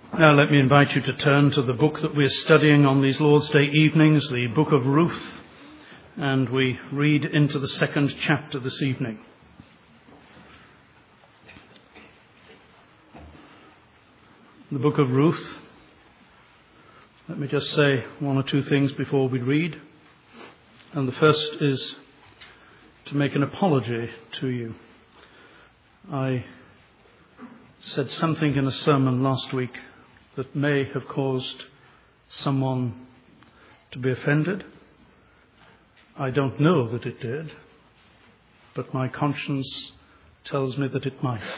Now let me invite you to turn to the book that we're studying on these Lord's Day evenings, the book of Ruth, and we read into the second chapter this evening. The book of Ruth. Let me just say one or two things before we read. And the first is to make an apology to you. I said something in a sermon last week that may have caused someone to be offended. I don't know that it did, but my conscience tells me that it might.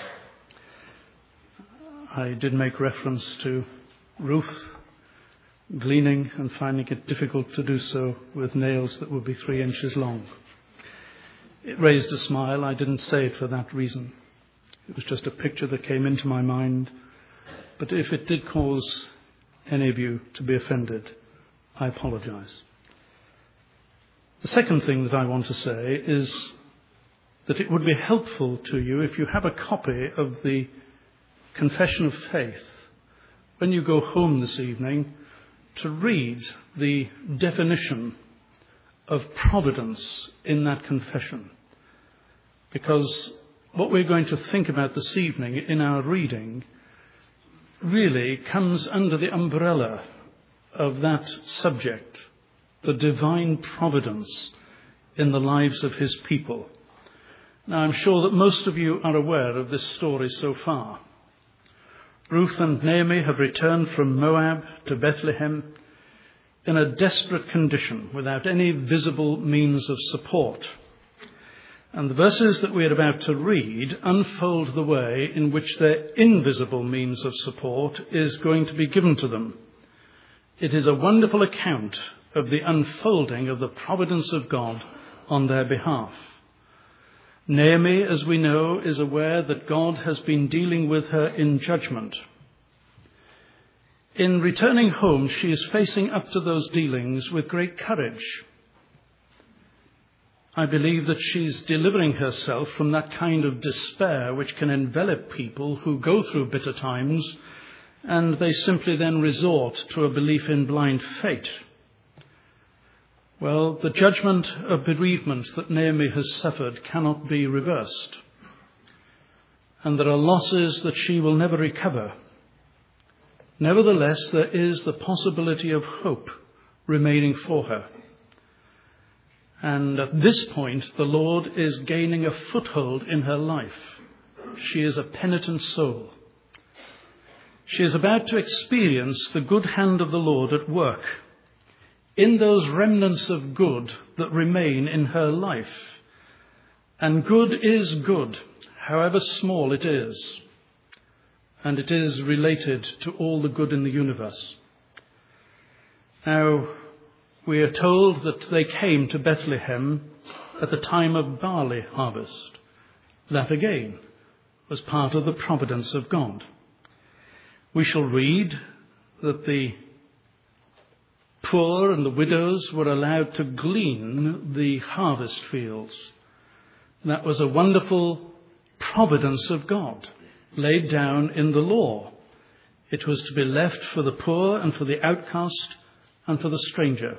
I did make reference to Ruth gleaning and finding it difficult to do so with nails that would be 3 inches long. It raised a smile. I didn't say it for that reason. It was just a picture that came into my mind. But if it did cause any of you to be offended, I apologize. The second thing that I want to say is that it would be helpful to you if you have a copy of the Confession of Faith when you go home this evening to read the definition of providence in that confession. Because what we're going to think about this evening in our reading really comes under the umbrella of that subject, the divine providence in the lives of his people. Now, I'm sure that most of you are aware of this story so far. Ruth and Naomi have returned from Moab to Bethlehem in a desperate condition, without any visible means of support. And the verses that we are about to read unfold the way in which their invisible means of support is going to be given to them. It is a wonderful account of the unfolding of the providence of God on their behalf. Naomi, as we know, is aware that God has been dealing with her in judgment. In returning home, she is facing up to those dealings with great courage. I believe that she's delivering herself from that kind of despair which can envelop people who go through bitter times, and they simply then resort to a belief in blind fate. Well, the judgment of bereavement that Naomi has suffered cannot be reversed, and there are losses that she will never recover. Nevertheless, there is the possibility of hope remaining for her. And at this point, the Lord is gaining a foothold in her life. She is a penitent soul. She is about to experience the good hand of the Lord at work in those remnants of good that remain in her life. And good is good, however small it is. And it is related to all the good in the universe. Now, we are told that they came to Bethlehem at the time of barley harvest. That again was part of the providence of God. We shall read that the poor and the widows were allowed to glean the harvest fields. That was a wonderful providence of God laid down in the law. It was to be left for the poor and for the outcast and for the stranger.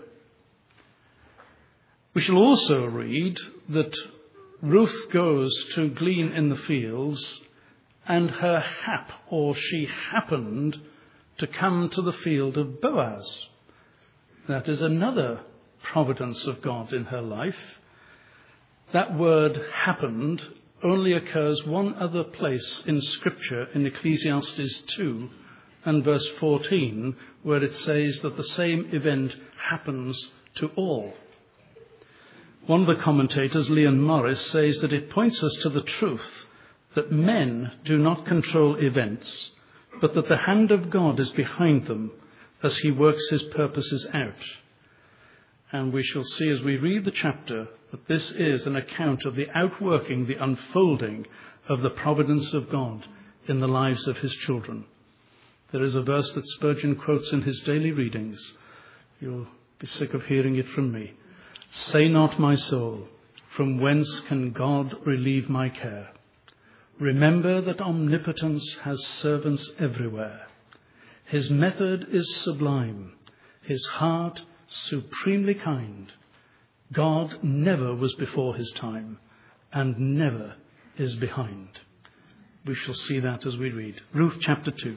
We shall also read that Ruth goes to glean in the fields, and she happened to come to the field of Boaz. That is another providence of God in her life. That word happened only occurs one other place in Scripture, in Ecclesiastes 2 and verse 14, where it says that the same event happens to all. One of the commentators, Leon Morris, says that it points us to the truth that men do not control events, but that the hand of God is behind them as he works his purposes out. And we shall see as we read the chapter that this is an account of the outworking, the unfolding of the providence of God in the lives of his children. There is a verse that Spurgeon quotes in his daily readings. You'll be sick of hearing it from me. Say not, my soul, from whence can God relieve my care? Remember that omnipotence has servants everywhere. His method is sublime, his heart supremely kind. God never was before his time and never is behind. We shall see that as we read. Ruth chapter 2.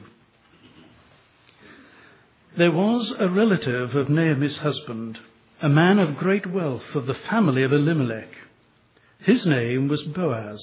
There was a relative of Naomi's husband, a man of great wealth of the family of Elimelech. His name was Boaz.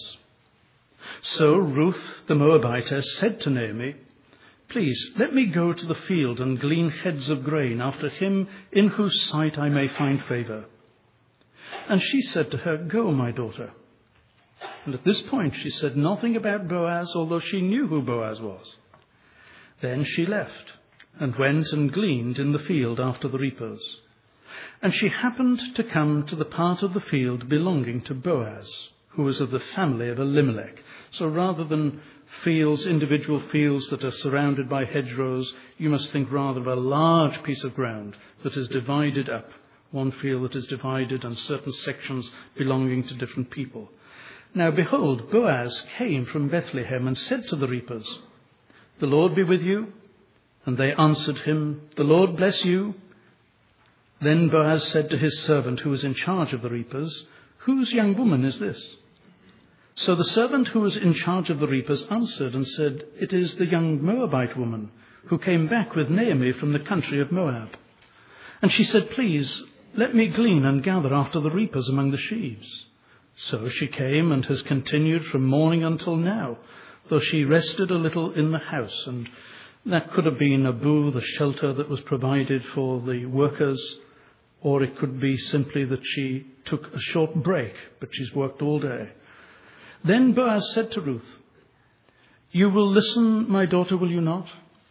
So Ruth the Moabitess said to Naomi, "Please, let me go to the field and glean heads of grain after him in whose sight I may find favor." And she said to her, "Go, my daughter." And at this point she said nothing about Boaz, although she knew who Boaz was. Then she left and went and gleaned in the field after the reapers. And she happened to come to the part of the field belonging to Boaz, who was of the family of Elimelech. So rather than fields, individual fields that are surrounded by hedgerows, you must think rather of a large piece of ground that is divided up, one field that is divided and certain sections belonging to different people. Now behold, Boaz came from Bethlehem and said to the reapers, "The Lord be with you." And they answered him, "The Lord bless you." Then Boaz said to his servant who was in charge of the reapers, "Whose young woman is this?" So the servant who was in charge of the reapers answered and said, "It is the young Moabite woman who came back with Naomi from the country of Moab." And she said, "Please, let me glean and gather after the reapers among the sheaves." So she came and has continued from morning until now, though she rested a little in the house. And that could have been a booth, a shelter that was provided for the workers, or it could be simply that she took a short break, but she's worked all day. Then Boaz said to Ruth, "You will listen, my daughter, will you not?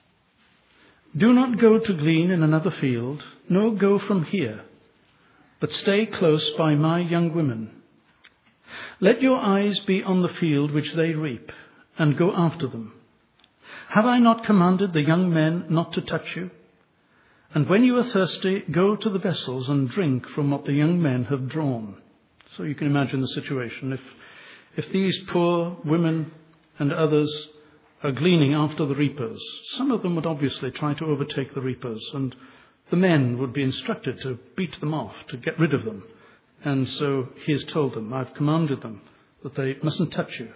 Do not go to glean in another field, nor go from here, but stay close by my young women. Let your eyes be on the field which they reap, and go after them. Have I not commanded the young men not to touch you? And when you are thirsty, go to the vessels and drink from what the young men have drawn." So you can imagine the situation. If these poor women and others are gleaning after the reapers, some of them would obviously try to overtake the reapers, and the men would be instructed to beat them off, to get rid of them. And so he has told them, "I've commanded them that they mustn't touch you.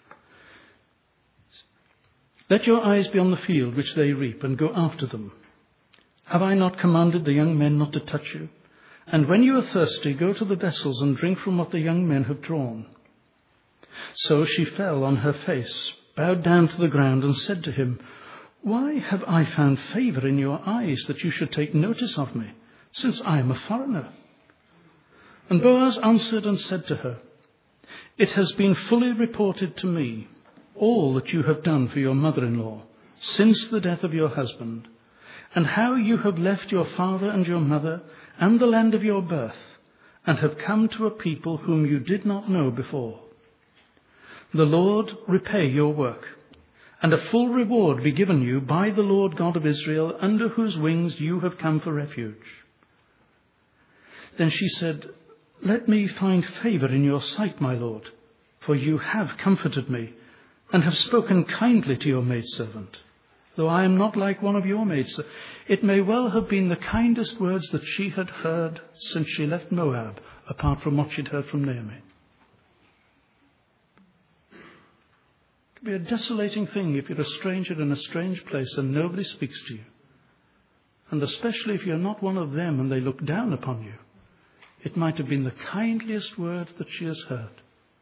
Let your eyes be on the field which they reap, and go after them. Have I not commanded the young men not to touch you? And when you are thirsty, go to the vessels and drink from what the young men have drawn." So she fell on her face, bowed down to the ground, and said to him, "Why have I found favor in your eyes that you should take notice of me, since I am a foreigner?" And Boaz answered and said to her, "It has been fully reported to me, all that you have done for your mother-in-law since the death of your husband, and how you have left your father and your mother and the land of your birth, and have come to a people whom you did not know before. The Lord repay your work, and a full reward be given you by the Lord God of Israel, under whose wings you have come for refuge." Then she said, "Let me find favor in your sight, my lord, for you have comforted me, and have spoken kindly to your maidservant, though I am not like one of your maids." It may well have been the kindest words that she had heard since she left Moab, apart from what she'd heard from Naomi. It could be a desolating thing if you're a stranger in a strange place and nobody speaks to you. And especially if you're not one of them and they look down upon you. It might have been the kindliest word that she has heard.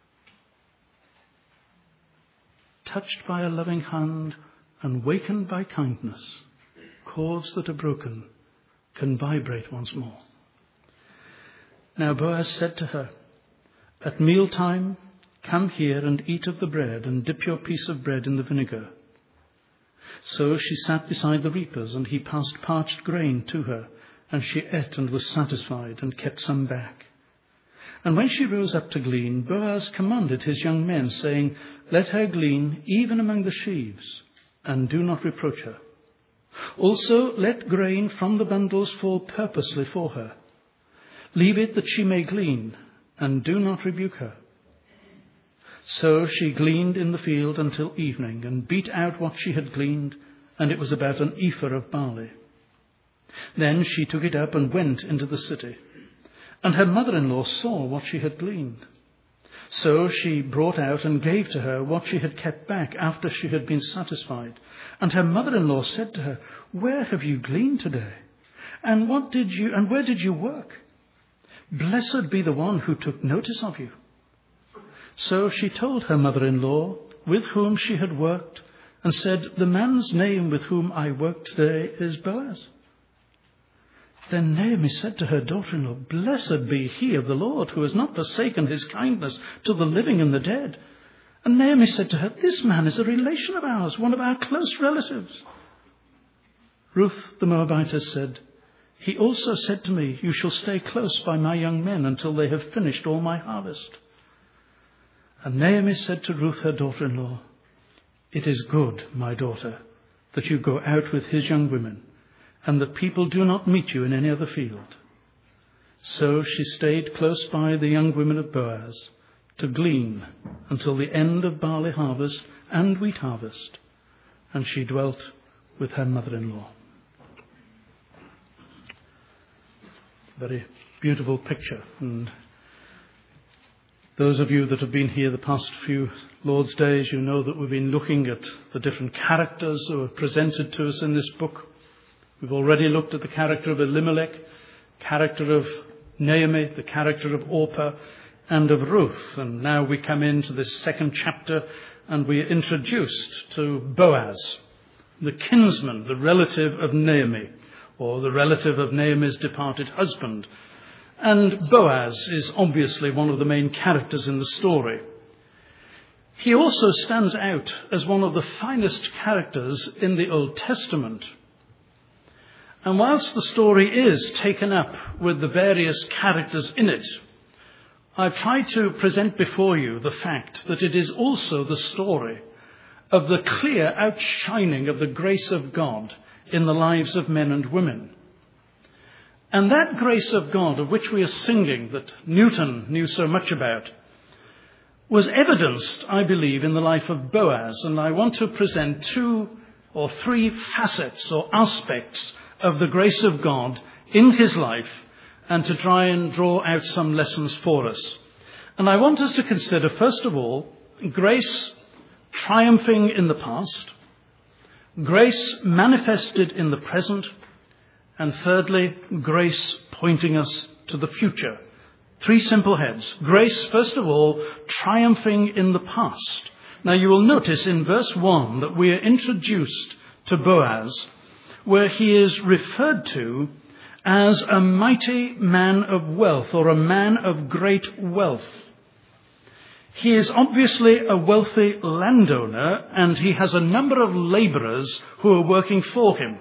Touched by a loving hand and wakened by kindness, chords that are broken can vibrate once more. Now Boaz said to her, "At mealtime, come here and eat of the bread, and dip your piece of bread in the vinegar." So she sat beside the reapers, and he passed parched grain to her, and she ate and was satisfied, and kept some back. And when she rose up to glean, Boaz commanded his young men, saying, "Let her glean even among the sheaves, and do not reproach her. Also let grain from the bundles fall purposely for her. Leave it that she may glean, and do not rebuke her." So she gleaned in the field until evening, and beat out what she had gleaned, and it was about an ephah of barley. Then she took it up and went into the city. And her mother-in-law saw what she had gleaned. So she brought out and gave to her what she had kept back after she had been satisfied. And her mother-in-law said to her, "Where have you gleaned today? And where did you work? Blessed be the one who took notice of you." So she told her mother-in-law with whom she had worked, and said, "The man's name with whom I work today is Boaz." Then Naomi said to her daughter-in-law, "Blessed be he of the Lord, who has not forsaken his kindness to the living and the dead." And Naomi said to her, "This man is a relation of ours, one of our close relatives." Ruth the Moabitess said, "He also said to me, 'You shall stay close by my young men until they have finished all my harvest.'" And Naomi said to Ruth her daughter-in-law, "It is good, my daughter, that you go out with his young women, and that people do not meet you in any other field." So she stayed close by the young women of Boaz to glean until the end of barley harvest and wheat harvest, and she dwelt with her mother-in-law. Very beautiful picture, and those of you that have been here the past few Lord's Days, you know that we've been looking at the different characters who are presented to us in this book. We've already looked at the character of Elimelech, character of Naomi, the character of Orpah, and of Ruth. And now we come into this second chapter and we are introduced to Boaz, the kinsman, the relative of Naomi, or the relative of Naomi's departed husband. And Boaz is obviously one of the main characters in the story. He also stands out as one of the finest characters in the Old Testament. And whilst the story is taken up with the various characters in it, I've tried to present before you the fact that it is also the story of the clear outshining of the grace of God in the lives of men and women. And that grace of God of which we are singing, that Newton knew so much about, was evidenced, I believe, in the life of Boaz. And I want to present 2 or 3 facets or aspects of the grace of God in his life, and to try and draw out some lessons for us. And I want us to consider, first of all, grace triumphing in the past, grace manifested in the present, and thirdly, grace pointing us to the future. 3 simple heads. Grace, first of all, triumphing in the past. Now you will notice in verse 1 that we are introduced to Boaz, where he is referred to as a mighty man of wealth, or a man of great wealth. He is obviously a wealthy landowner, and he has a number of labourers who are working for him.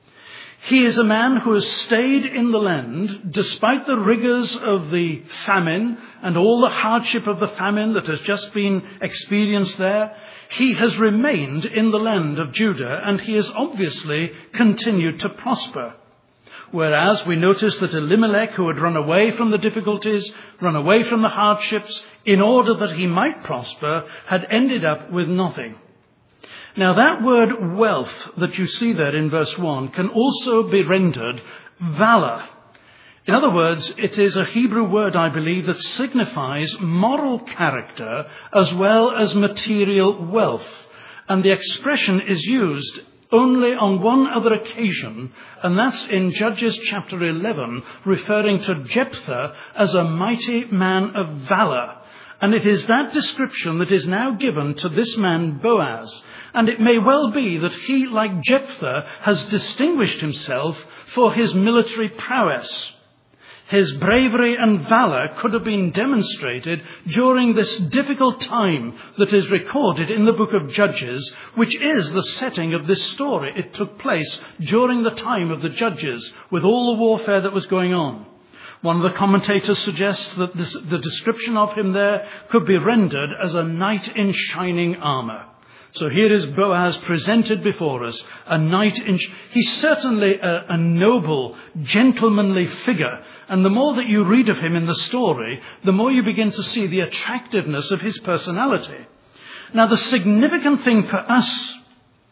He is a man who has stayed in the land despite the rigours of the famine and all the hardship of the famine that has just been experienced there. He has remained in the land of Judah, and he has obviously continued to prosper. Whereas we notice that Elimelech, who had run away from the difficulties, run away from the hardships, in order that he might prosper, had ended up with nothing. Now that word wealth that you see there in verse 1 can also be rendered valor. In other words, it is a Hebrew word, I believe, that signifies moral character as well as material wealth. And the expression is used only on one other occasion, and that's in Judges chapter 11, referring to Jephthah as a mighty man of valor. And it is that description that is now given to this man Boaz. And it may well be that he, like Jephthah, has distinguished himself for his military prowess. His bravery and valor could have been demonstrated during this difficult time that is recorded in the book of Judges, which is the setting of this story. It took place during the time of the Judges, with all the warfare that was going on. One of the commentators suggests that the description of him there could be rendered as a knight in shining armour. So here is Boaz presented before us, a knight in... He's certainly a noble, gentlemanly figure. And the more that you read of him in the story, the more you begin to see the attractiveness of his personality. Now, the significant thing for us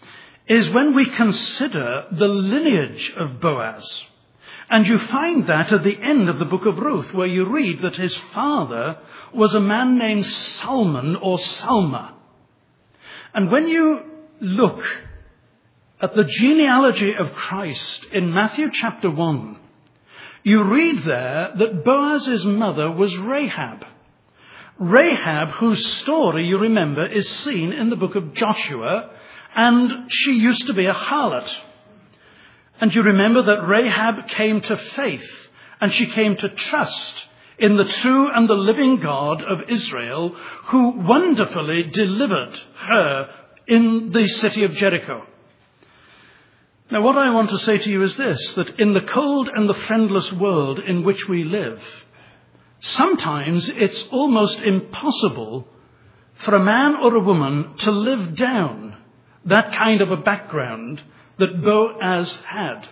is when we consider the lineage of Boaz. And you find that at the end of the book of Ruth, where you read that his father was a man named Salmon or Salma. And when you look at the genealogy of Christ in Matthew chapter 1, you read there that Boaz's mother was Rahab. Rahab, whose story, you remember, is seen in the book of Joshua, and she used to be a harlot. And you remember that Rahab came to faith, and she came to trust in the true and the living God of Israel, who wonderfully delivered her in the city of Jericho. Now, what I want to say to you is this, that in the cold and the friendless world in which we live, sometimes it's almost impossible for a man or a woman to live down that kind of a background that Boaz had.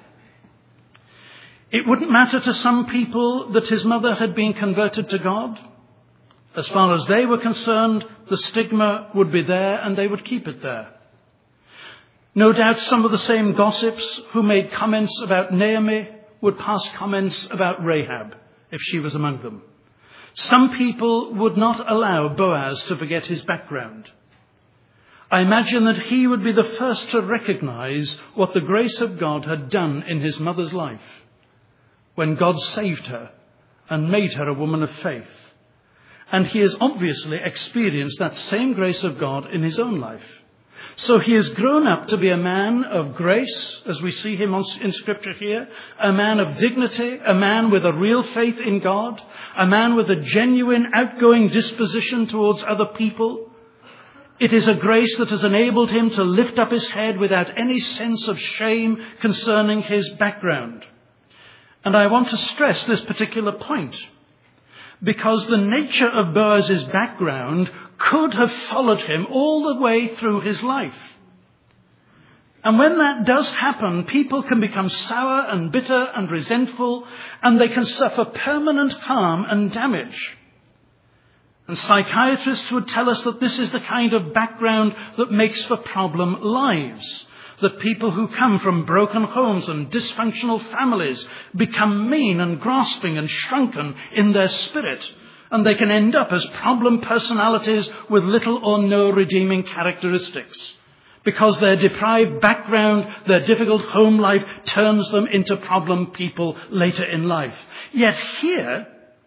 It wouldn't matter to some people that his mother had been converted to God. As far as they were concerned, the stigma would be there and they would keep it there. No doubt some of the same gossips who made comments about Naomi would pass comments about Rahab if she was among them. Some people would not allow Boaz to forget his background. I imagine that he would be the first to recognize what the grace of God had done in his mother's life when God saved her and made her a woman of faith. And he has obviously experienced that same grace of God in his own life. So he has grown up to be a man of grace, as we see him in Scripture here, a man of dignity, a man with a real faith in God, a man with a genuine outgoing disposition towards other people. It is a grace that has enabled him to lift up his head without any sense of shame concerning his background. And I want to stress this particular point, because the nature of Boaz's background could have followed him all the way through his life. And when that does happen, people can become sour and bitter and resentful, and they can suffer permanent harm and damage. And psychiatrists would tell us that this is the kind of background that makes for problem lives. That people who come from broken homes and dysfunctional families become mean and grasping and shrunken in their spirit. And they can end up as problem personalities with little or no redeeming characteristics. Because their deprived background, their difficult home life turns them into problem people later in life. Yet here,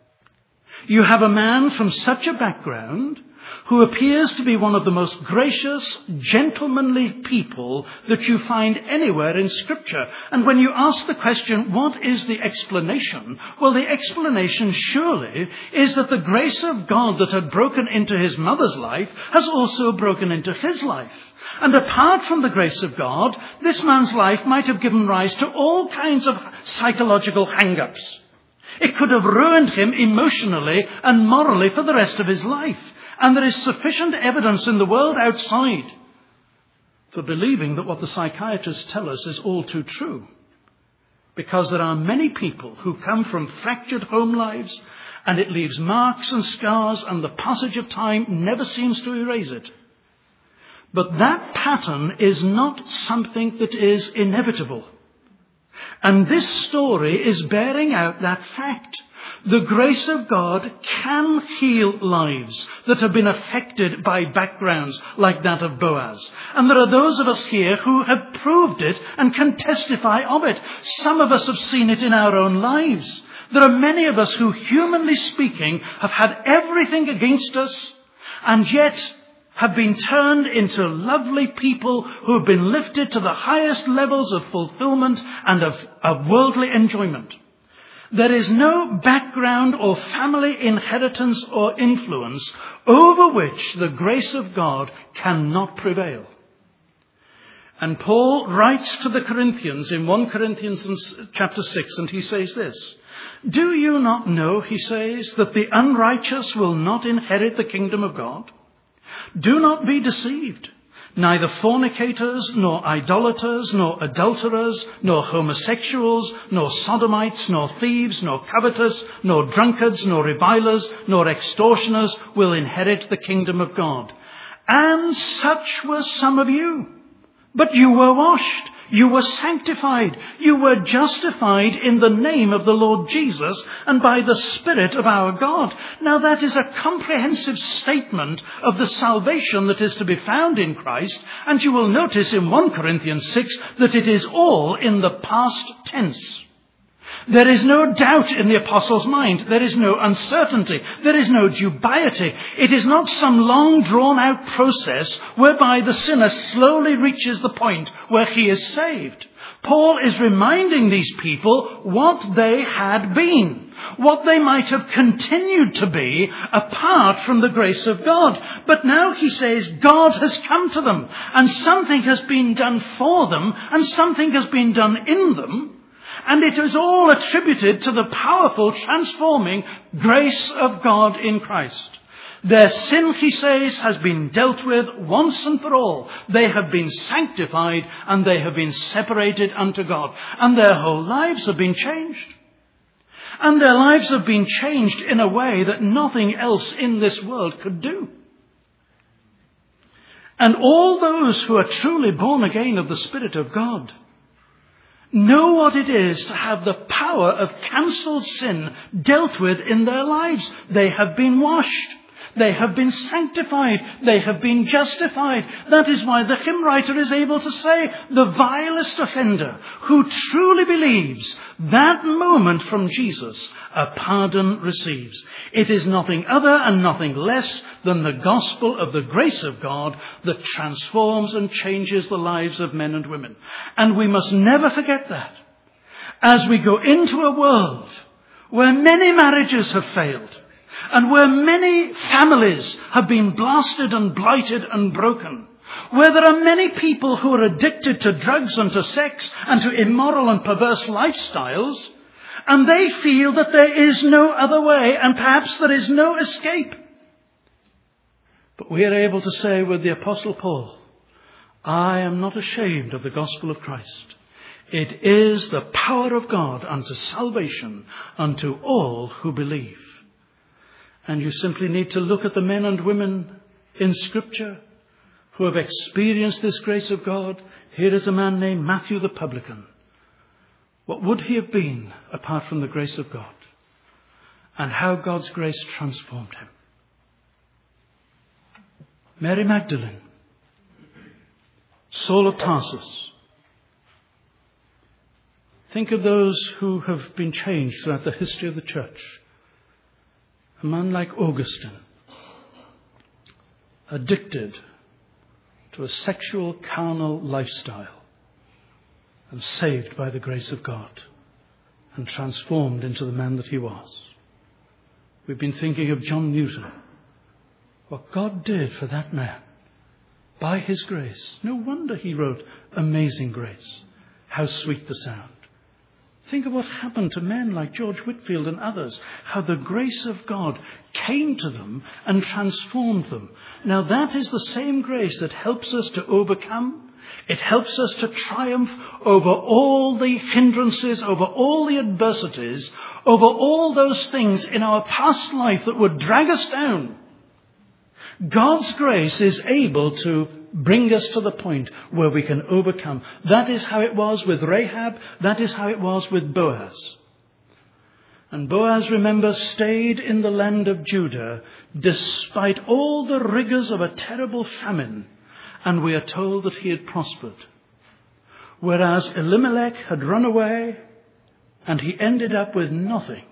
you have a man from such a background who appears to be one of the most gracious, gentlemanly people that you find anywhere in Scripture. And when you ask the question, what is the explanation? Well, the explanation surely is that the grace of God that had broken into his mother's life has also broken into his life. And apart from the grace of God, this man's life might have given rise to all kinds of psychological hang-ups. It could have ruined him emotionally and morally for the rest of his life. And there is sufficient evidence in the world outside for believing that what the psychiatrists tell us is all too true. Because there are many people who come from fractured home lives, and it leaves marks and scars, and the passage of time never seems to erase it. But that pattern is not something that is inevitable. And this story is bearing out that fact. The grace of God can heal lives that have been affected by backgrounds like that of Boaz. And there are those of us here who have proved it and can testify of it. Some of us have seen it in our own lives. There are many of us who, humanly speaking, have had everything against us and yet have been turned into lovely people who have been lifted to the highest levels of fulfillment and of worldly enjoyment. There is no background or family inheritance or influence over which the grace of God cannot prevail. And Paul writes to the Corinthians in 1 Corinthians chapter 6, and he says this, "Do you not know," he says, "that the unrighteous will not inherit the kingdom of God? Do not be deceived. Neither fornicators, nor idolaters, nor adulterers, nor homosexuals, nor sodomites, nor thieves, nor covetous, nor drunkards, nor revilers, nor extortioners will inherit the kingdom of God. And such were some of you. But you were washed, you were sanctified, you were justified in the name of the Lord Jesus and by the Spirit of our God. Now that is a comprehensive statement of the salvation that is to be found in Christ, and you will notice in 1 Corinthians 6 that it is all in the past tense. There is no doubt in the apostle's mind. There is no uncertainty. There is no dubiety. It is not some long drawn-out process whereby the sinner slowly reaches the point where he is saved. Paul is reminding these people what they had been, what they might have continued to be apart from the grace of God. But now he says God has come to them, and something has been done for them, and something has been done in them. And it is all attributed to the powerful, transforming grace of God in Christ. Their sin, he says, has been dealt with once and for all. They have been sanctified and they have been separated unto God. And their whole lives have been changed. And their lives have been changed in a way that nothing else in this world could do. And all those who are truly born again of the Spirit of God know what it is to have the power of cancelled sin dealt with in their lives. They have been washed. They have been sanctified. They have been justified. That is why the hymn writer is able to say, the vilest offender who truly believes, that moment from Jesus, a pardon receives. It is nothing other and nothing less than the gospel of the grace of God that transforms and changes the lives of men and women. And we must never forget that. As we go into a world where many marriages have failed, and where many families have been blasted and blighted and broken, where there are many people who are addicted to drugs and to sex and to immoral and perverse lifestyles, and they feel that there is no other way and perhaps there is no escape. But we are able to say with the Apostle Paul, I am not ashamed of the gospel of Christ. It is the power of God unto salvation unto all who believe. And you simply need to look at the men and women in Scripture who have experienced this grace of God. Here is a man named Matthew the publican. What would he have been apart from the grace of God? And how God's grace transformed him. Mary Magdalene, Saul of Tarsus. Think of those who have been changed throughout the history of the church. A man like Augustine, addicted to a sexual, carnal lifestyle and saved by the grace of God and transformed into the man that he was. We've been thinking of John Newton. What God did for that man by his grace. No wonder he wrote Amazing Grace. How sweet the sound. Think of what happened to men like George Whitefield and others, how the grace of God came to them and transformed them. Now that is the same grace that helps us to overcome. It helps us to triumph over all the hindrances, over all the adversities, over all those things in our past life that would drag us down. God's grace is able to bring us to the point where we can overcome. That is how it was with Rahab. That is how it was with Boaz. And Boaz, remember, stayed in the land of Judah despite all the rigors of a terrible famine. And we are told that he had prospered. Whereas Elimelech had run away and he ended up with nothing.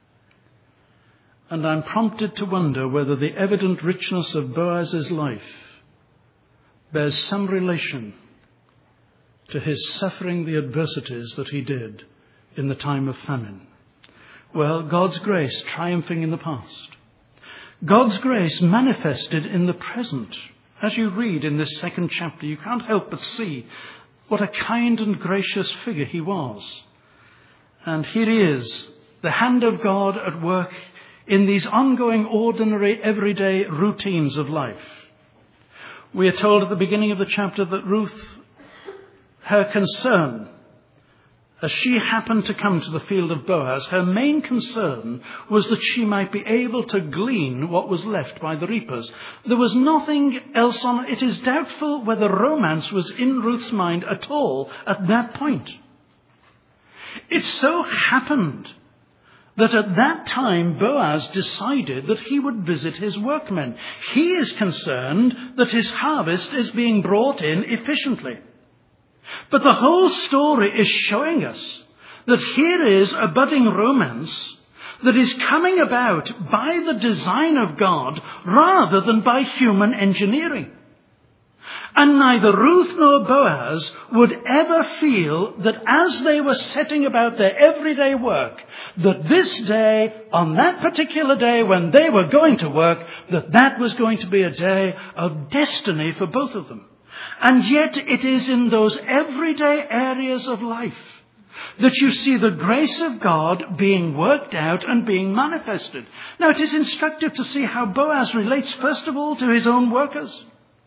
And I'm prompted to wonder whether the evident richness of Boaz's life bears some relation to his suffering the adversities that he did in the time of famine. Well, God's grace triumphing in the past. God's grace manifested in the present. As you read in this second chapter, you can't help but see what a kind and gracious figure he was. And here he is, the hand of God at work in these ongoing, ordinary, everyday routines of life. We are told at the beginning of the chapter that Ruth, her concern as she happened to come to the field of Boaz, her main concern was that she might be able to glean what was left by the reapers. There was nothing else on it. It is doubtful whether romance was in Ruth's mind at all at that point. It so happened that at that time Boaz decided that he would visit his workmen. He is concerned that his harvest is being brought in efficiently. But the whole story is showing us that here is a budding romance that is coming about by the design of God rather than by human engineering. And neither Ruth nor Boaz would ever feel that as they were setting about their everyday work, that this day, on that particular day when they were going to work, that was going to be a day of destiny for both of them. And yet it is in those everyday areas of life that you see the grace of God being worked out and being manifested. Now it is instructive to see how Boaz relates first of all to his own workers.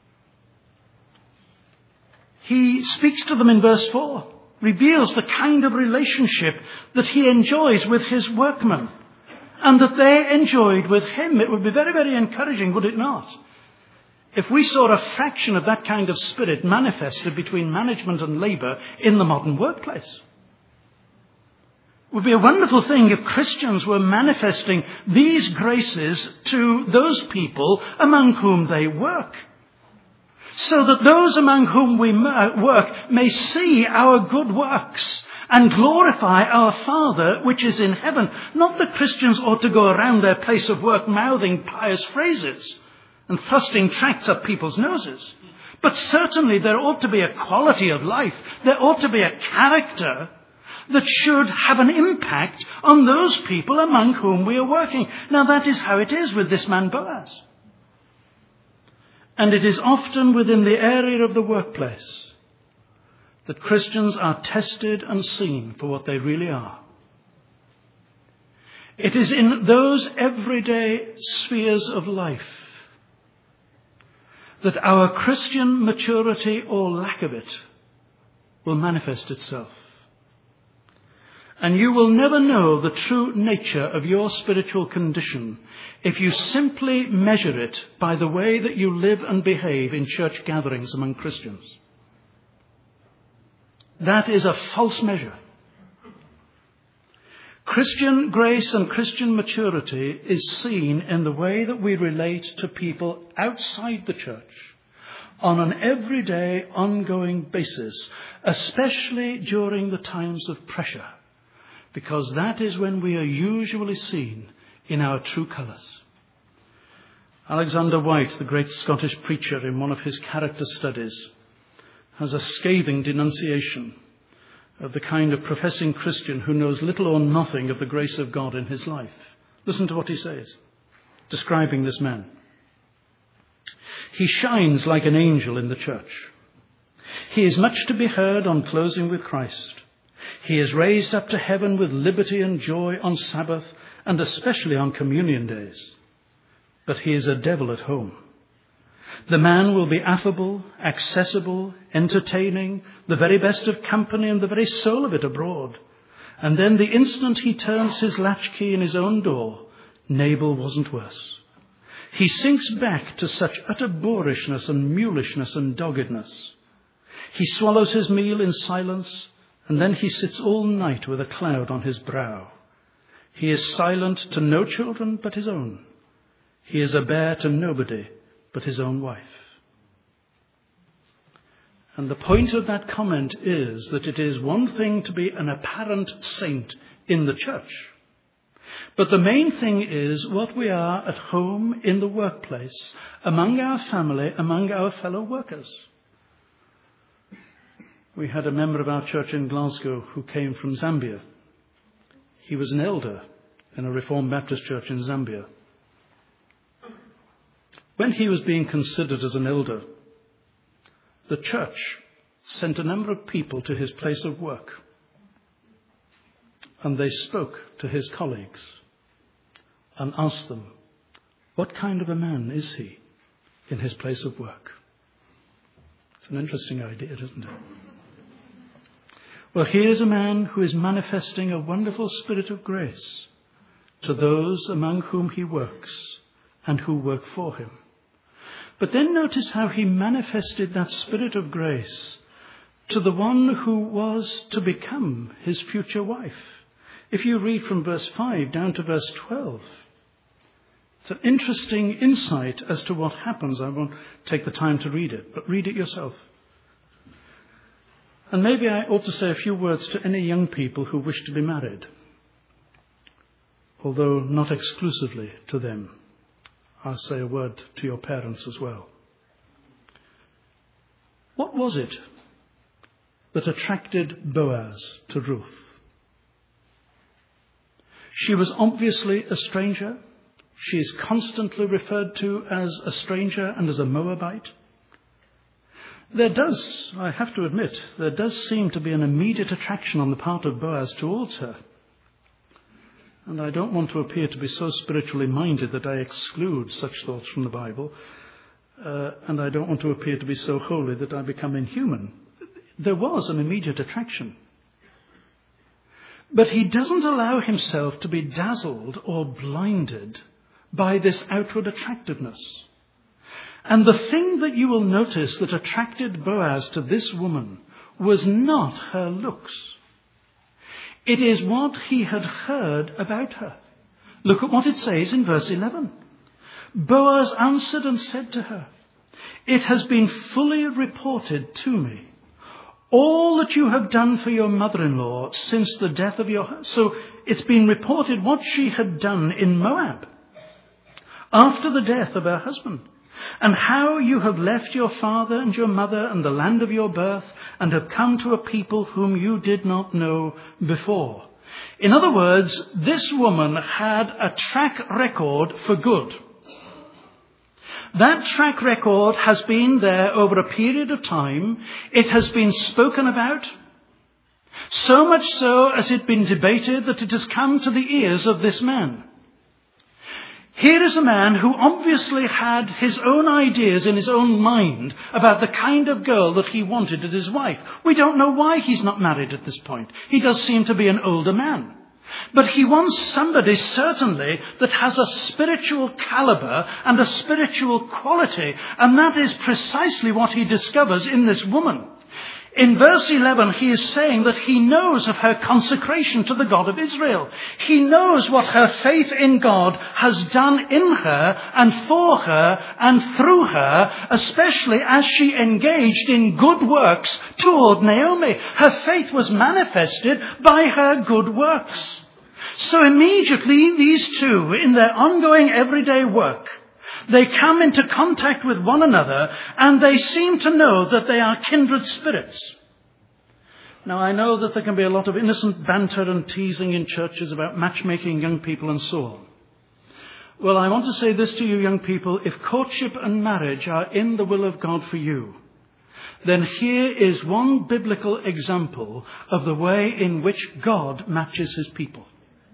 He speaks to them in verse 4, reveals the kind of relationship that he enjoys with his workmen and that they enjoyed with him. It would be very, very encouraging, would it not, if we saw a fraction of that kind of spirit manifested between management and labour in the modern workplace. It would be a wonderful thing if Christians were manifesting these graces to those people among whom they work, so that those among whom we work may see our good works and glorify our Father which is in heaven. Not that Christians ought to go around their place of work mouthing pious phrases and thrusting tracts up people's noses. But certainly there ought to be a quality of life. There ought to be a character that should have an impact on those people among whom we are working. Now that is how it is with this man Boaz. And it is often within the area of the workplace that Christians are tested and seen for what they really are. It is in those everyday spheres of life that our Christian maturity or lack of it will manifest itself. And you will never know the true nature of your spiritual condition if you simply measure it by the way that you live and behave in church gatherings among Christians. That is a false measure. Christian grace and Christian maturity is seen in the way that we relate to people outside the church on an everyday, ongoing basis, especially during the times of pressure, because that is when we are usually seen in our true colours. Alexander White, the great Scottish preacher, in one of his character studies, has a scathing denunciation of the kind of professing Christian who knows little or nothing of the grace of God in his life. Listen to what he says, describing this man. He shines like an angel in the church. He is much to be heard on closing with Christ. He is raised up to heaven with liberty and joy on Sabbath and especially on communion days. But he is a devil at home. The man will be affable, accessible, entertaining, the very best of company and the very soul of it abroad. And then the instant he turns his latchkey in his own door, Nabal wasn't worse. He sinks back to such utter boorishness and mulishness and doggedness. He swallows his meal in silence, and then he sits all night with a cloud on his brow. He is silent to no children but his own. He is a bear to nobody but his own wife. And the point of that comment is that it is one thing to be an apparent saint in the church, but the main thing is what we are at home, in the workplace, among our family, among our fellow workers. We had a member of our church in Glasgow who came from Zambia. He was an elder in a Reformed Baptist church in Zambia. When he was being considered as an elder, the church sent a number of people to his place of work, and they spoke to his colleagues and asked them, what kind of a man is he in his place of work? It's an interesting idea, isn't it? Well, here's a man who is manifesting a wonderful spirit of grace to those among whom he works and who work for him. But then notice how he manifested that spirit of grace to the one who was to become his future wife. If you read from verse 5 down to verse 12, it's an interesting insight as to what happens. I won't take the time to read it, but read it yourself. And maybe I ought to say a few words to any young people who wish to be married, although not exclusively to them. I'll say a word to your parents as well. What was it that attracted Boaz to Ruth? She was obviously a stranger. She is constantly referred to as a stranger and as a Moabite. There does, I have to admit, there does seem to be an immediate attraction on the part of Boaz towards her. And I don't want to appear to be so spiritually minded that I exclude such thoughts from the Bible. And I don't want to appear to be so holy that I become inhuman. There was an immediate attraction. But he doesn't allow himself to be dazzled or blinded by this outward attractiveness. And the thing that you will notice that attracted Boaz to this woman was not her looks. It is what he had heard about her. Look at what it says in verse 11. Boaz answered and said to her, "It has been fully reported to me, all that you have done for your mother-in-law since the death of your husband." So it's been reported what she had done in Moab after the death of her husband, and how you have left your father and your mother and the land of your birth and have come to a people whom you did not know before. In other words, this woman had a track record for good. That track record has been there over a period of time. It has been spoken about, so much so as it has been debated that it has come to the ears of this man. Here is a man who obviously had his own ideas in his own mind about the kind of girl that he wanted as his wife. We don't know why he's not married at this point. He does seem to be an older man. But he wants somebody, certainly, that has a spiritual caliber and a spiritual quality. And that is precisely what he discovers in this woman. In verse 11, he is saying that he knows of her consecration to the God of Israel. He knows what her faith in God has done in her and for her and through her, especially as she engaged in good works toward Naomi. Her faith was manifested by her good works. So immediately these two, in their ongoing everyday work, they come into contact with one another and they seem to know that they are kindred spirits. Now, I know that there can be a lot of innocent banter and teasing in churches about matchmaking young people and so on. Well, I want to say this to you young people. If courtship and marriage are in the will of God for you, then here is one biblical example of the way in which God matches his people.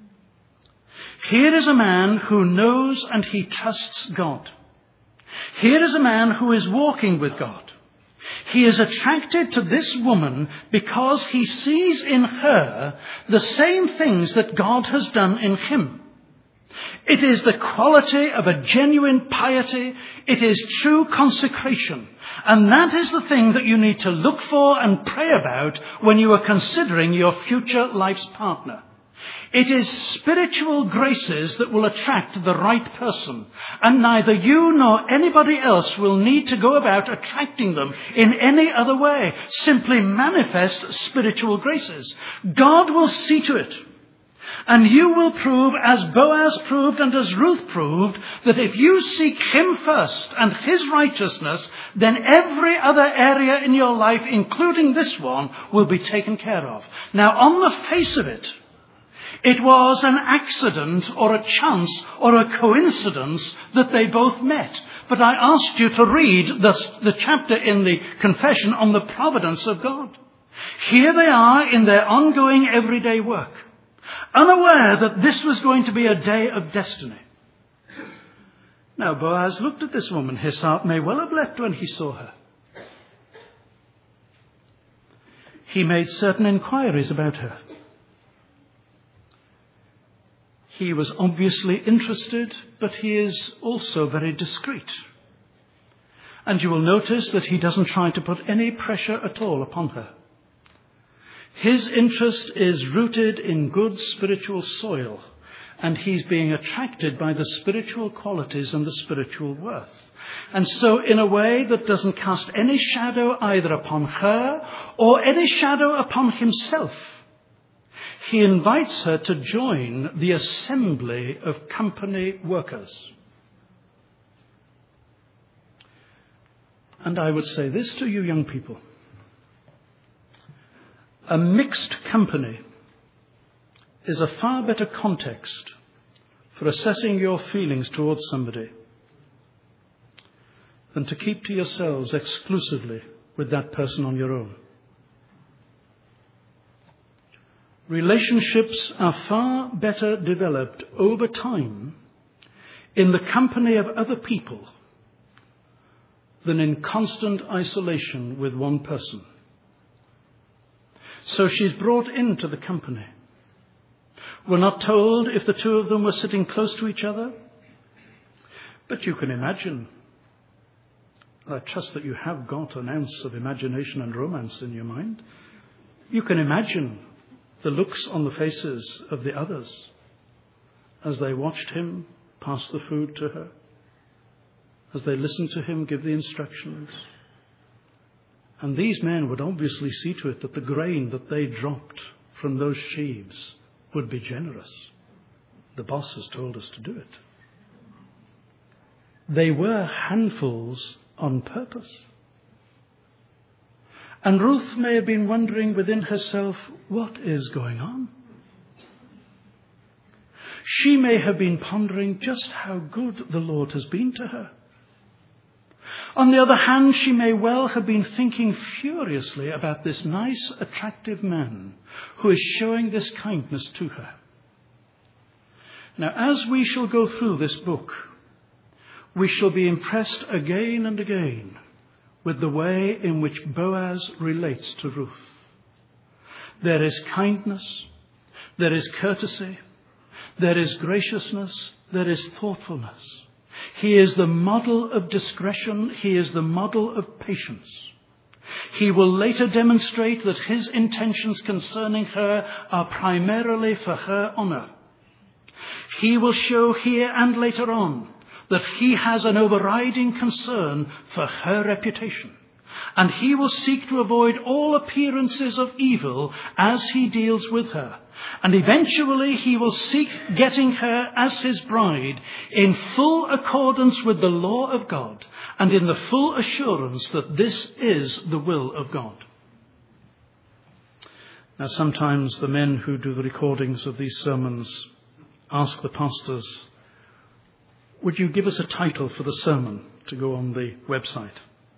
Here is a man who knows and he trusts God. Here is a man who is walking with God. He is attracted to this woman because he sees in her the same things that God has done in him. It is the quality of a genuine piety. It is true consecration. And that is the thing that you need to look for and pray about when you are considering your future life's partner. It is spiritual graces that will attract the right person. And neither you nor anybody else will need to go about attracting them in any other way. Simply manifest spiritual graces. God will see to it. And you will prove, as Boaz proved and as Ruth proved, that if you seek him first and his righteousness, then every other area in your life, including this one, will be taken care of. Now, on the face of it, it was an accident or a chance or a coincidence that they both met. But I asked you to read the chapter in the confession on the providence of God. Here they are in their ongoing everyday work, unaware that this was going to be a day of destiny. Now, Boaz looked at this woman. His heart may well have leapt when he saw her. He made certain inquiries about her. He was obviously interested, but he is also very discreet. And you will notice that he doesn't try to put any pressure at all upon her. His interest is rooted in good spiritual soil, and he's being attracted by the spiritual qualities and the spiritual worth. And so in a way that doesn't cast any shadow either upon her or any shadow upon himself, he invites her to join the assembly of company workers. And I would say this to you young people. A mixed company is a far better context for assessing your feelings towards somebody than to keep to yourselves exclusively with that person on your own. Relationships are far better developed over time in the company of other people than in constant isolation with one person. So she's brought into the company. We're not told if the two of them were sitting close to each other, but you can imagine. I trust that you have got an ounce of imagination and romance in your mind. You can imagine the looks on the faces of the others as they watched him pass the food to her, as they listened to him give the instructions. And these men would obviously see to it that the grain that they dropped from those sheaves would be generous. The boss has told us to do it. They were handfuls on purpose. And Ruth may have been wondering within herself, what is going on? She may have been pondering just how good the Lord has been to her. On the other hand, she may well have been thinking furiously about this nice, attractive man who is showing this kindness to her. Now, as we shall go through this book, we shall be impressed again and again with the way in which Boaz relates to Ruth. There is kindness, there is courtesy, there is graciousness, there is thoughtfulness. He is the model of discretion. He is the model of patience. He will later demonstrate that his intentions concerning her are primarily for her honor. He will show here and later on that he has an overriding concern for her reputation. And he will seek to avoid all appearances of evil as he deals with her. And eventually he will seek getting her as his bride in full accordance with the law of God and in the full assurance that this is the will of God. Now, sometimes the men who do the recordings of these sermons ask the pastors, would you give us a title for the sermon to go on the website?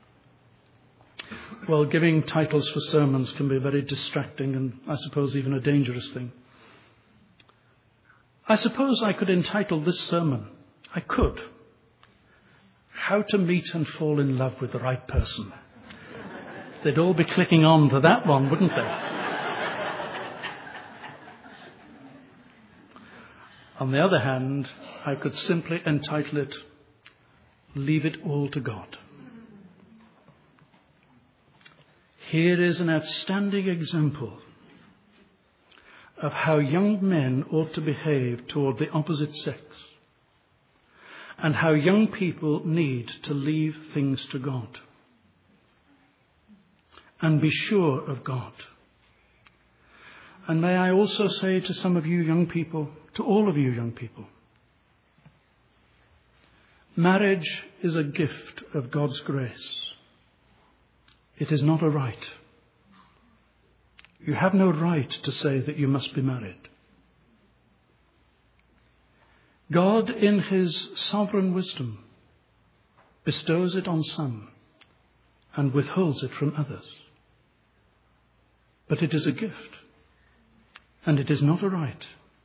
Well, giving titles for sermons can be very distracting and I suppose even a dangerous thing. I suppose I could entitle this sermon, I could, How to Meet and Fall in Love with the Right Person. They'd all be clicking on to that one, wouldn't they? On the other hand, I could simply entitle it, Leave It All to God. Here is an outstanding example of how young men ought to behave toward the opposite sex and how young people need to leave things to God and be sure of God. And may I also say to some of you young people, to all of you young people, marriage is a gift of God's grace. It is not a right. You have no right to say that you must be married. God, in his sovereign wisdom, bestows it on some and withholds it from others. But it is a gift, and it is not a right.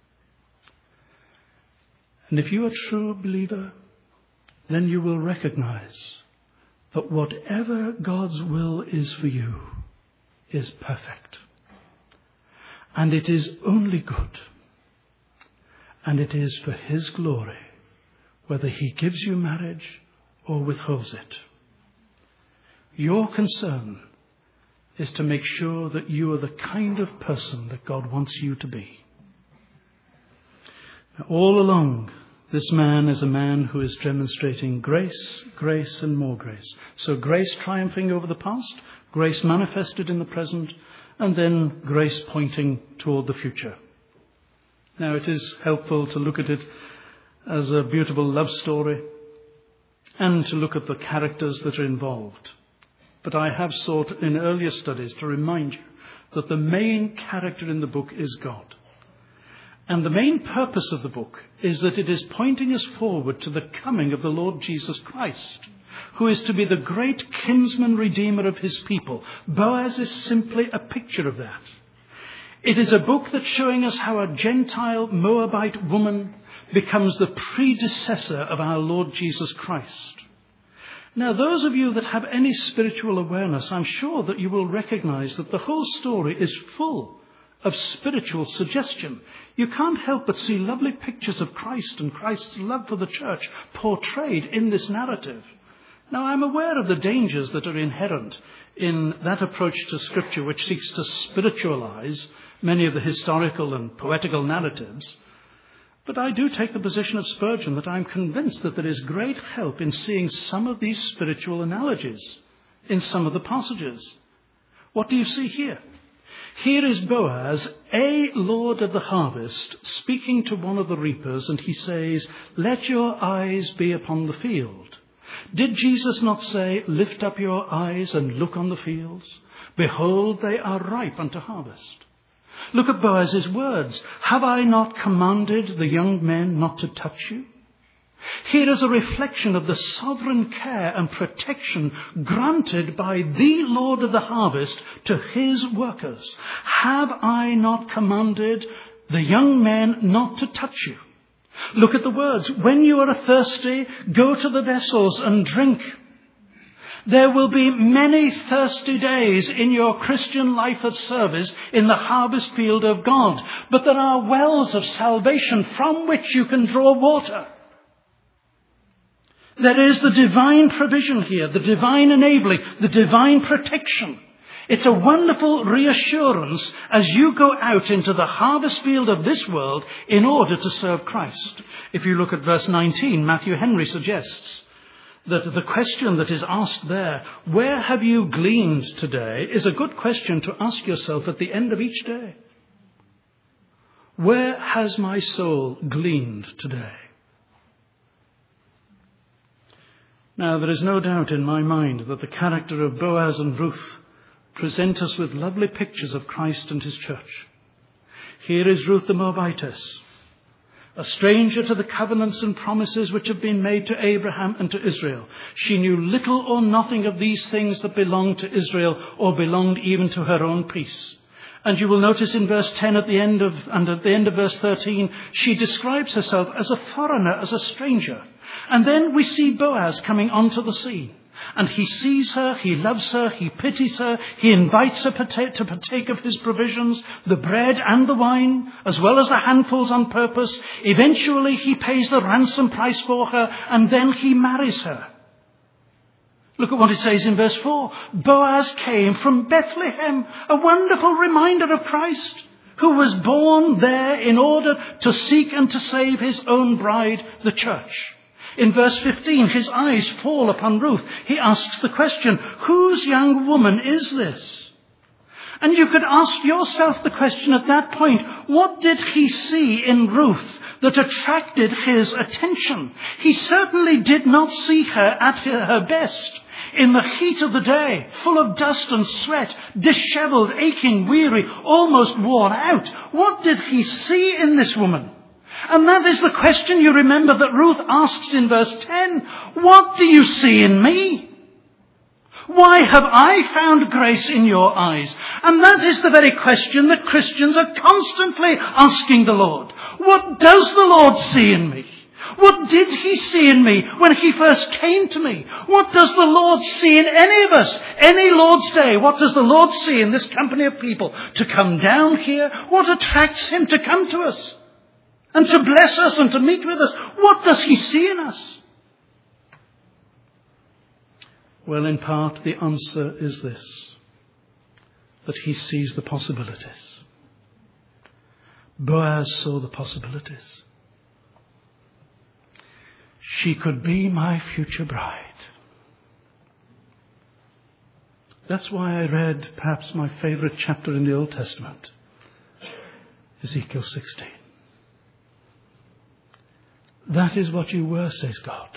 And if you are a true believer, then you will recognize that whatever God's will is for you, is perfect. And it is only good. And it is for his glory, whether he gives you marriage or withholds it. Your concern is to make sure that you are the kind of person that God wants you to be. Now, all along, this man is a man who is demonstrating grace, grace, and more grace. So grace triumphing over the past, grace manifested in the present, and then grace pointing toward the future. Now, it is helpful to look at it as a beautiful love story and to look at the characters that are involved. But I have sought in earlier studies to remind you that the main character in the book is God. And the main purpose of the book is that it is pointing us forward to the coming of the Lord Jesus Christ, who is to be the great kinsman redeemer of his people. Boaz is simply a picture of that. It is a book that's showing us how a Gentile Moabite woman becomes the predecessor of our Lord Jesus Christ. Now, those of you that have any spiritual awareness, I'm sure that you will recognize that the whole story is full of spiritual suggestion. You can't help but see lovely pictures of Christ and Christ's love for the church portrayed in this narrative. Now, I'm aware of the dangers that are inherent in that approach to Scripture, which seeks to spiritualize many of the historical and poetical narratives. But I do take the position of Spurgeon that I'm convinced that there is great help in seeing some of these spiritual analogies in some of the passages. What do you see here? Here is Boaz, a lord of the harvest, speaking to one of the reapers, and he says, "Let your eyes be upon the field." Did Jesus not say, "Lift up your eyes and look on the fields? Behold, they are ripe unto harvest." Look at Boaz's words. "Have I not commanded the young men not to touch you?" Here is a reflection of the sovereign care and protection granted by the Lord of the harvest to his workers. Have I not commanded the young men not to touch you? Look at the words. "When you are thirsty, go to the vessels and drink." There will be many thirsty days in your Christian life of service in the harvest field of God. But there are wells of salvation from which you can draw water. There is the divine provision here, the divine enabling, the divine protection. It's a wonderful reassurance as you go out into the harvest field of this world in order to serve Christ. If you look at verse 19, Matthew Henry suggests that the question that is asked there, "Where have you gleaned today?" is a good question to ask yourself at the end of each day. Where has my soul gleaned today? Now, there is no doubt in my mind that the character of Boaz and Ruth present us with lovely pictures of Christ and his church. Here is Ruth the Moabitess, a stranger to the covenants and promises which have been made to Abraham and to Israel. She knew little or nothing of these things that belonged to Israel or belonged even to her own peace. And you will notice in verse 10 and at the end of verse 13, she describes herself as a foreigner, as a stranger. And then we see Boaz coming onto the scene. And he sees her, he loves her, he pities her, he invites her to partake of his provisions, the bread and the wine, as well as the handfuls on purpose. Eventually he pays the ransom price for her, and then he marries her. Look at what it says in verse 4. Boaz came from Bethlehem, a wonderful reminder of Christ, who was born there in order to seek and to save his own bride, the church. In verse 15, his eyes fall upon Ruth. He asks the question, whose young woman is this? And you could ask yourself the question at that point, what did he see in Ruth that attracted his attention? He certainly did not see her at her best. In the heat of the day, full of dust and sweat, disheveled, aching, weary, almost worn out. What did he see in this woman? And that is the question you remember that Ruth asks in verse 10. What do you see in me? Why have I found grace in your eyes? And that is the very question that Christians are constantly asking the Lord. What does the Lord see in me? What did he see in me when he first came to me? What does the Lord see in any of us? Any Lord's Day, what does the Lord see in this company of people to come down here? What attracts him to come to us and to bless us and to meet with us? What does he see in us? Well, in part, the answer is this, that he sees the possibilities. Boaz saw the possibilities. She could be my future bride. That's why I read perhaps my favorite chapter in the Old Testament, Ezekiel 16. That is what you were, says God.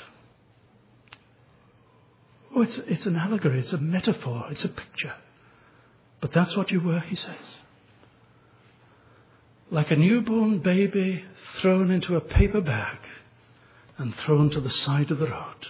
Oh, it's an allegory, it's a metaphor, it's a picture. But that's what you were, he says. Like a newborn baby thrown into a paper bag and thrown to the side of the road.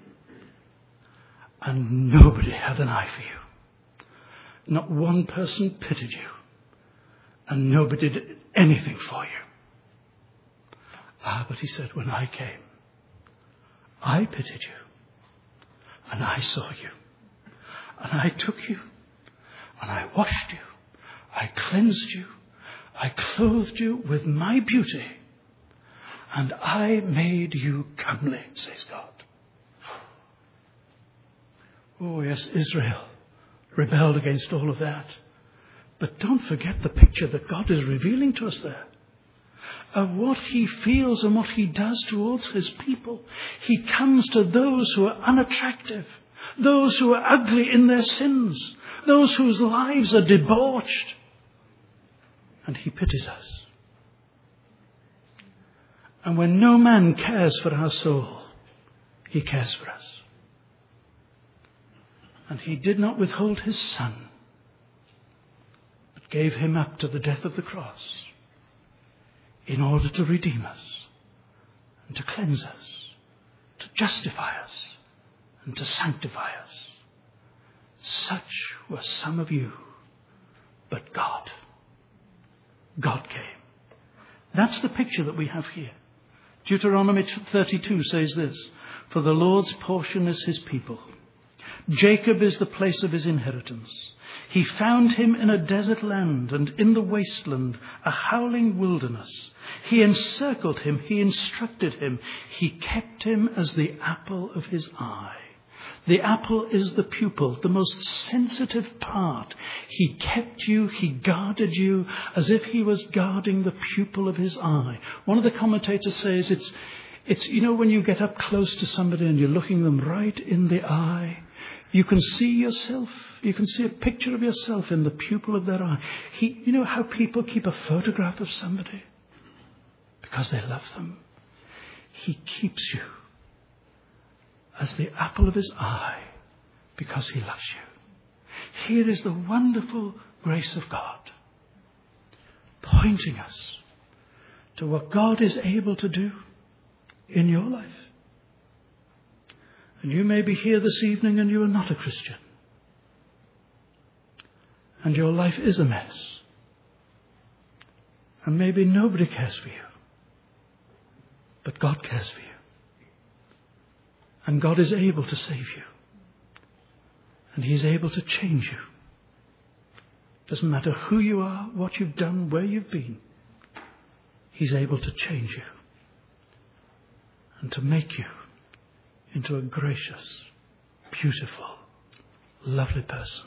And nobody had an eye for you. Not one person pitied you. And nobody did anything for you. But he said, when I came, I pitied you. And I saw you. And I took you. And I washed you. I cleansed you. I clothed you with my beauty. And I made you comely, says God. Oh, yes, Israel rebelled against all of that. But don't forget the picture that God is revealing to us there of what he feels and what he does towards his people. He comes to those who are unattractive, those who are ugly in their sins, those whose lives are debauched. And he pities us. And when no man cares for our soul, he cares for us. And he did not withhold his Son, but gave him up to the death of the cross in order to redeem us and to cleanse us, to justify us and to sanctify us. Such were some of you, but God came. That's the picture that we have here. Deuteronomy 32 says this, for the Lord's portion is his people. Jacob is the place of his inheritance. He found him in a desert land and in the wasteland, a howling wilderness. He encircled him, he instructed him, he kept him as the apple of his eye. The apple is the pupil, the most sensitive part. He kept you, he guarded you as if he was guarding the pupil of his eye. One of the commentators says it's when you get up close to somebody and you're looking them right in the eye, you can see yourself, you can see a picture of yourself in the pupil of their eye. You know how people keep a photograph of somebody? Because they love them. He keeps you as the apple of his eye because he loves you. Here is the wonderful grace of God pointing us to what God is able to do in your life. And you may be here this evening and you are not a Christian. And your life is a mess. And maybe nobody cares for you. But God cares for you. And God is able to save you. And he's able to change you. Doesn't matter who you are, what you've done, where you've been. He's able to change you. And to make you into a gracious, beautiful, lovely person.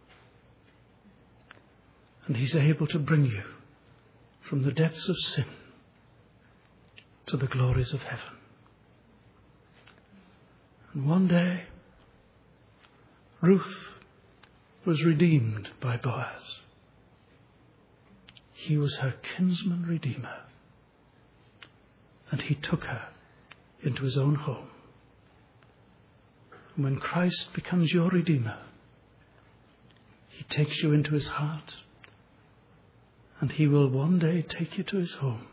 And he's able to bring you from the depths of sin to the glories of heaven. And one day, Ruth was redeemed by Boaz. He was her kinsman redeemer. And he took her into his own home. And when Christ becomes your redeemer, he takes you into his heart. And he will one day take you to his home.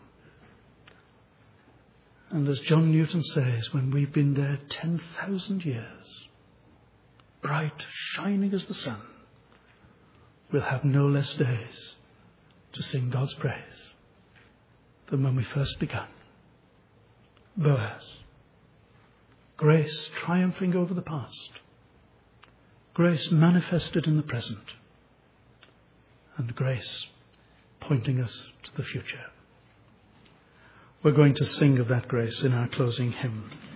And as John Newton says, when we've been there 10,000 years, bright, shining as the sun, we'll have no less days to sing God's praise than when we first began. Boaz. Grace triumphing over the past. Grace manifested in the present. And grace pointing us to the future. We're going to sing of that grace in our closing hymn.